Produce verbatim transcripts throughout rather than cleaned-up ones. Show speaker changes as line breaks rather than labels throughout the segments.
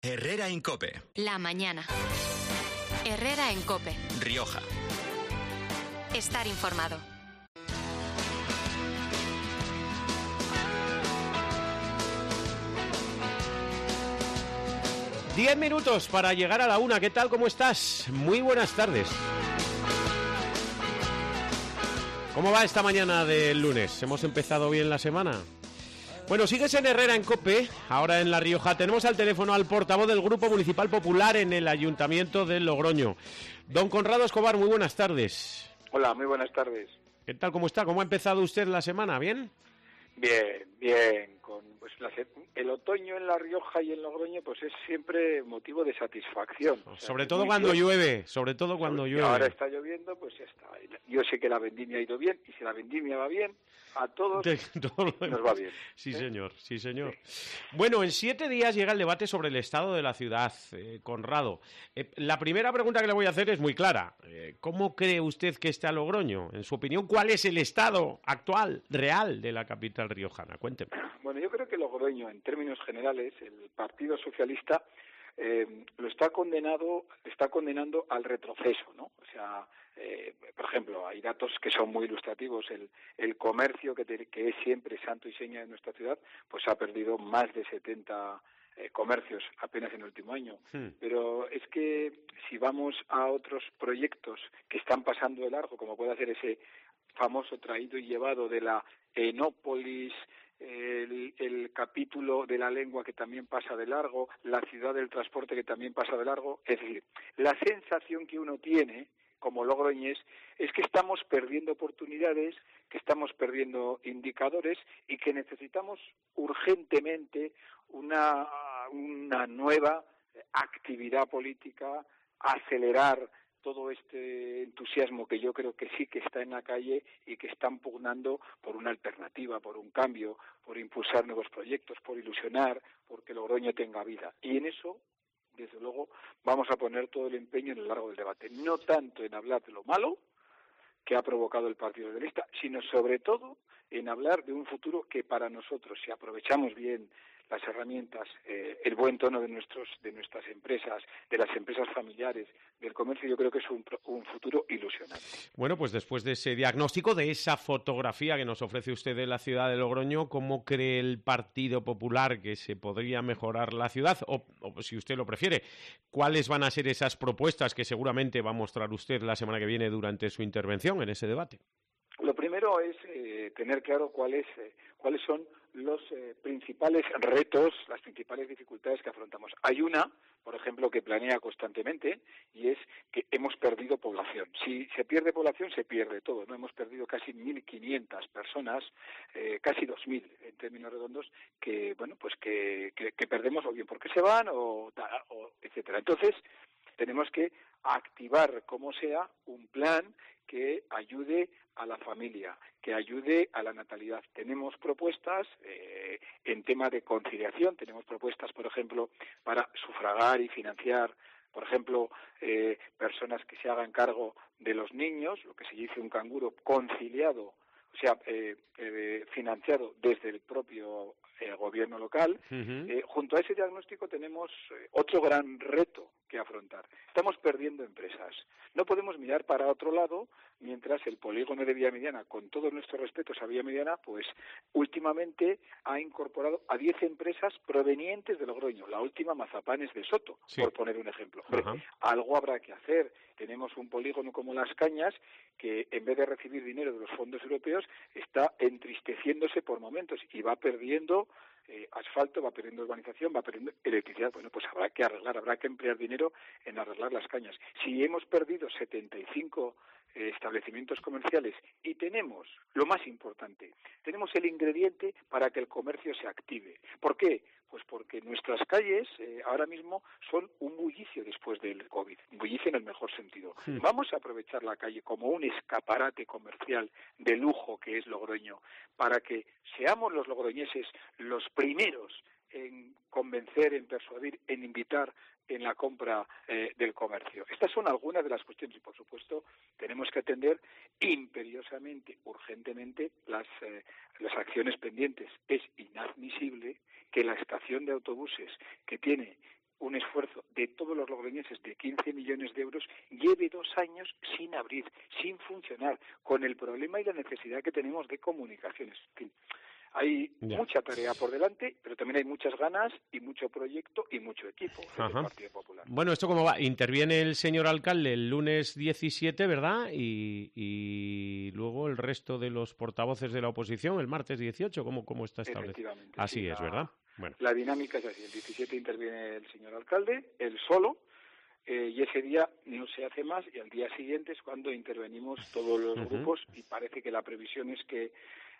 Herrera en COPE.
La mañana. Herrera en COPE.
Rioja.
Estar informado.
Diez minutos para llegar a la una. ¿Qué tal? ¿Cómo estás? Muy buenas tardes. ¿Cómo va esta mañana del lunes? ¿Hemos empezado bien la semana? Bueno, sigues en Herrera en COPE, ahora en La Rioja. Tenemos al teléfono al portavoz del Grupo Municipal Popular en el Ayuntamiento de Logroño. Don Conrado Escobar, muy buenas tardes.
Hola, muy buenas tardes.
¿Qué tal? ¿Cómo está? ¿Cómo ha empezado usted la semana? ¿Bien?
Bien, bien. Con pues la, el otoño en La Rioja y en Logroño pues es siempre motivo de satisfacción. O sea,
sobre todo cuando
bien.
llueve, sobre todo cuando
sobre,
llueve.
Ahora está lloviendo, pues ya está. Yo sé que la vendimia ha ido bien y si la vendimia va bien, a todos
de, todo
nos va bien.
Sí,
¿eh?
señor, sí, señor.
Sí.
Bueno, en siete días llega el debate sobre el estado de la ciudad, eh, Conrado. Eh, la primera pregunta que le voy a hacer es muy clara. Eh, ¿Cómo cree usted que está Logroño? En su opinión, ¿cuál es el estado actual, real, de la capital riojana? Cuénteme.
Bueno, yo creo que Logroño, en términos generales, el Partido Socialista eh, lo está condenado, está condenando al retroceso, ¿no? O sea, eh, por ejemplo, hay datos que son muy ilustrativos. El, el comercio, que, te, que es siempre santo y seña de nuestra ciudad, pues ha perdido más de setenta eh, comercios apenas en el último año. Hmm. Pero es que si vamos a otros proyectos que están pasando de largo, como puede ser ese famoso traído y llevado de la Enópolis, El, el capítulo de la lengua que también pasa de largo, la ciudad del transporte que también pasa de largo, es decir, la sensación que uno tiene como logroñés es que estamos perdiendo oportunidades, que estamos perdiendo indicadores y que necesitamos urgentemente una, una nueva actividad política, acelerar todo este entusiasmo que yo creo que sí que está en la calle y que están pugnando por una alternativa, por un cambio, por impulsar nuevos proyectos, por ilusionar, porque Logroño tenga vida. Y en eso, desde luego, vamos a poner todo el empeño en el largo del debate. No tanto en hablar de lo malo que ha provocado el Partido Socialista, sino sobre todo en hablar de un futuro que para nosotros, si aprovechamos bien las herramientas, eh, el buen tono de nuestros de nuestras empresas, de las empresas familiares, del comercio, yo creo que es un, un futuro ilusionante.
Bueno, pues después de ese diagnóstico, de esa fotografía que nos ofrece usted de la ciudad de Logroño, ¿cómo cree el Partido Popular que se podría mejorar la ciudad? O, o si usted lo prefiere, ¿cuáles van a ser esas propuestas que seguramente va a mostrar usted la semana que viene durante su intervención en ese debate?
Lo primero es eh, tener claro cuáles eh, cuáles son los eh, principales retos, las principales dificultades que afrontamos. Hay una, por ejemplo, que planea constantemente y es que hemos perdido población. Si se pierde población, se pierde todo, ¿no? Hemos perdido casi mil quinientas personas, eh, casi dos mil en términos redondos, que bueno, pues que, que, que perdemos o bien porque se van o, o etcétera. Entonces, tenemos que activar, como sea, un plan que ayude a la familia, que ayude a la natalidad. Tenemos propuestas eh, en tema de conciliación, tenemos propuestas, por ejemplo, para sufragar y financiar, por ejemplo, eh, personas que se hagan cargo de los niños, lo que se dice un canguro conciliado, o sea, eh, eh, financiado desde el propio eh, gobierno local. Uh-huh. Eh, junto a ese diagnóstico tenemos eh, otro gran reto que afrontar. Estamos perdiendo empresas. No podemos mirar para otro lado mientras el polígono de Villa Mediana, con todos nuestros respetos a Villa Mediana, pues últimamente ha incorporado a diez empresas provenientes de Logroño. La última, Mazapanes de Soto, sí, por poner un ejemplo. Hombre, uh-huh. Algo habrá que hacer. Tenemos un polígono como Las Cañas que en vez de recibir dinero de los fondos europeos está entristeciéndose por momentos y va perdiendo eh, asfalto, va perdiendo urbanización, va perdiendo electricidad. Bueno, pues habrá que arreglar, habrá que emplear dinero en arreglar Las Cañas. Si hemos perdido setenta y cinco eh, establecimientos comerciales y tenemos, lo más importante, tenemos el ingrediente para que el comercio se active. ¿Por qué? Pues porque nuestras calles eh, ahora mismo son un bullicio después del COVID, un bullicio en el mejor sentido. Sí. Vamos a aprovechar la calle como un escaparate comercial de lujo que es Logroño, para que seamos los logroñeses los primeros en convencer, en persuadir, en invitar en la compra eh, del comercio. Estas son algunas de las cuestiones y, por supuesto, tenemos que atender imperiosamente, urgentemente, las, eh, las acciones pendientes. Es inadmisible que la estación de autobuses, que tiene un años sin abrir, sin funcionar, con el problema y la necesidad que tenemos de comunicaciones. En fin, hay ya. mucha tarea por delante, pero también hay muchas ganas y mucho proyecto y mucho equipo en el Partido Popular.
Bueno, ¿esto cómo va? Interviene el señor alcalde el lunes diecisiete, ¿verdad? Y, y luego el resto de los portavoces de la oposición el martes dieciocho. ¿Cómo, cómo está establecido? Así
sí,
es,
la,
¿verdad? Bueno.
La dinámica es así. El diecisiete interviene el señor alcalde, él solo, eh, y ese día no se hace más, y al día siguiente es cuando intervenimos todos los uh-huh. grupos, y parece que la previsión es que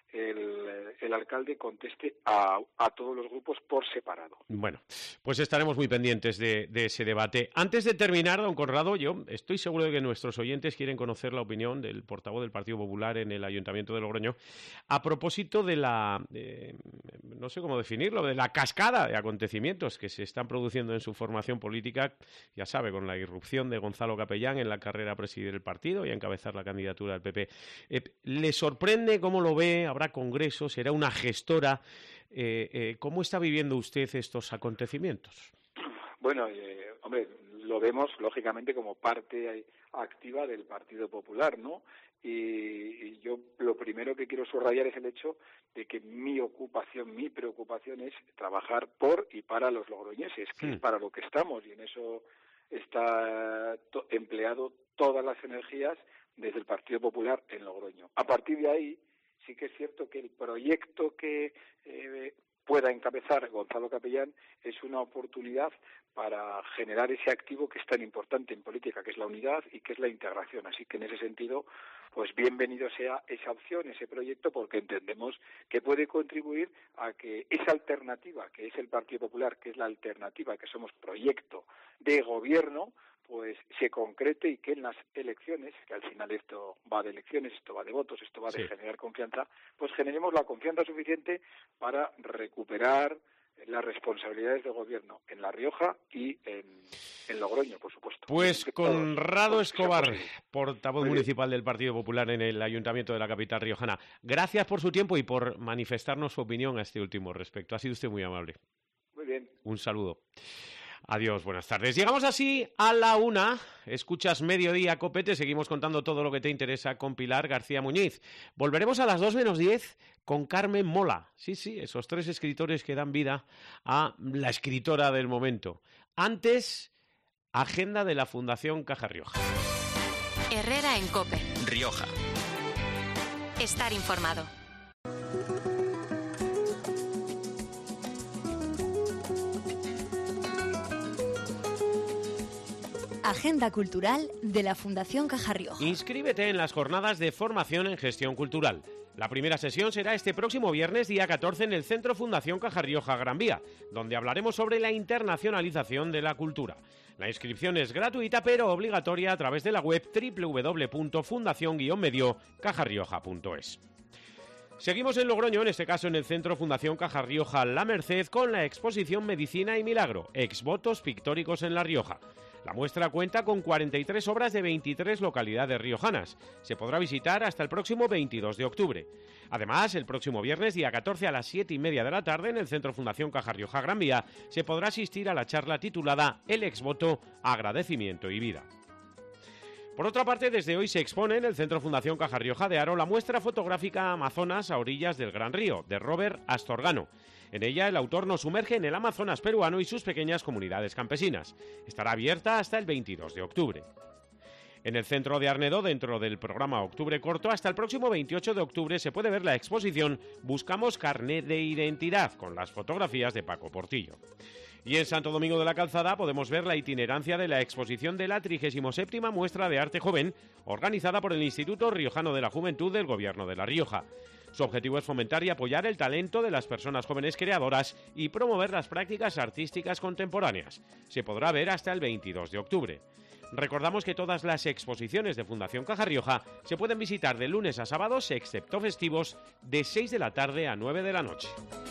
El, el alcalde conteste a, a todos los grupos por separado.
Bueno, pues estaremos muy pendientes de, de ese debate. Antes de terminar, don Conrado, yo estoy seguro de que nuestros oyentes quieren conocer la opinión del portavoz del Partido Popular en el Ayuntamiento de Logroño a propósito de la, eh, no sé cómo definirlo, de la cascada de acontecimientos que se están produciendo en su formación política, ya sabe, con la irrupción de Gonzalo Capellán en la carrera a presidir el partido y a encabezar la candidatura del P P. Eh, ¿Le sorprende cómo lo ve? ¿Habrá congresos? ¿Será una gestora? Eh, eh, ¿Cómo está viviendo usted estos acontecimientos?
Bueno, eh, hombre, lo vemos lógicamente como parte activa del Partido Popular, ¿no? Y, y yo lo primero que quiero subrayar es el hecho de que mi ocupación, mi preocupación es trabajar por y para los logroñeses, que mm. es para lo que estamos, y en eso está to- empleado todas las energías desde el Partido Popular en Logroño. A partir de ahí, sí que es cierto que el proyecto que eh, pueda encabezar Gonzalo Capellán es una oportunidad para generar ese activo que es tan importante en política, que es la unidad y que es la integración. Así que en ese sentido, pues bienvenido sea esa opción, ese proyecto, porque entendemos que puede contribuir a que esa alternativa, que es el Partido Popular, que es la alternativa, que somos proyecto de gobierno, pues se concrete y que en las elecciones, que al final esto va de elecciones, esto va de votos, esto va de sí. generar confianza, pues generemos la confianza suficiente para recuperar las responsabilidades de gobierno en La Rioja y en, en Logroño, por supuesto.
Pues Conrado Escobar, portavoz municipal del Partido Popular en el Ayuntamiento de la capital riojana. Gracias por su tiempo y por manifestarnos su opinión a este último respecto. Ha sido usted muy amable.
Muy bien.
Un saludo. Adiós, buenas tardes. Llegamos así a la una. Escuchas Mediodía Copete. Seguimos contando todo lo que te interesa con Pilar García Muñiz. Volveremos a las dos menos diez con Carmen Mola. Sí, sí, esos tres escritores que dan vida a la escritora del momento. Antes, agenda de la Fundación Caja Rioja.
Herrera en Cope.
Rioja.
Estar informado.
Agenda cultural de la Fundación Caja Rioja.
Inscríbete en las jornadas de formación en gestión cultural. La primera sesión será este próximo viernes, día catorce, en el Centro Fundación Caja Rioja Gran Vía, donde hablaremos sobre la internacionalización de la cultura. La inscripción es gratuita, pero obligatoria a través de la web doble u doble u doble u punto fundación guion medio caja rioja punto es. Seguimos en Logroño, en este caso en el Centro Fundación Caja Rioja La Merced, con la exposición Medicina y Milagro, exvotos pictóricos en La Rioja. La muestra cuenta con cuarenta y tres obras de veintitrés localidades riojanas. Se podrá visitar hasta el próximo veintidós de octubre. Además, el próximo viernes, día catorce, a las siete y media de la tarde, en el Centro Fundación Caja Rioja Gran Vía, se podrá asistir a la charla titulada El exvoto, agradecimiento y vida. Por otra parte, desde hoy se expone en el Centro Fundación Caja Rioja de Haro la muestra fotográfica Amazonas a orillas del Gran Río, de Robert Astorgano. En ella, el autor nos sumerge en el Amazonas peruano y sus pequeñas comunidades campesinas. Estará abierta hasta el veintidós de octubre. En el centro de Arnedo, dentro del programa Octubre Corto, hasta el próximo veintiocho de octubre se puede ver la exposición Buscamos carné de identidad, con las fotografías de Paco Portillo. Y en Santo Domingo de la Calzada podemos ver la itinerancia de la exposición de la trigésima séptima Muestra de Arte Joven, organizada por el Instituto Riojano de la Juventud del Gobierno de La Rioja. Su objetivo es fomentar y apoyar el talento de las personas jóvenes creadoras y promover las prácticas artísticas contemporáneas. Se podrá ver hasta el veintidós de octubre. Recordamos que todas las exposiciones de Fundación Caja Rioja se pueden visitar de lunes a sábados, excepto festivos, de seis de la tarde a nueve de la noche.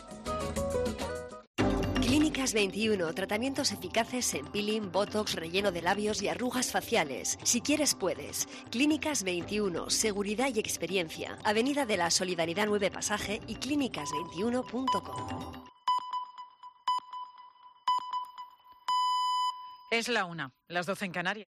Clínicas veintiuno, tratamientos eficaces en peeling, botox, relleno de labios y arrugas faciales. Si quieres, puedes. Clínicas veintiuno, seguridad y experiencia. Avenida de la Solidaridad nueve Pasaje y clínicas veintiuno punto com.
Es la una, las doce en Canarias.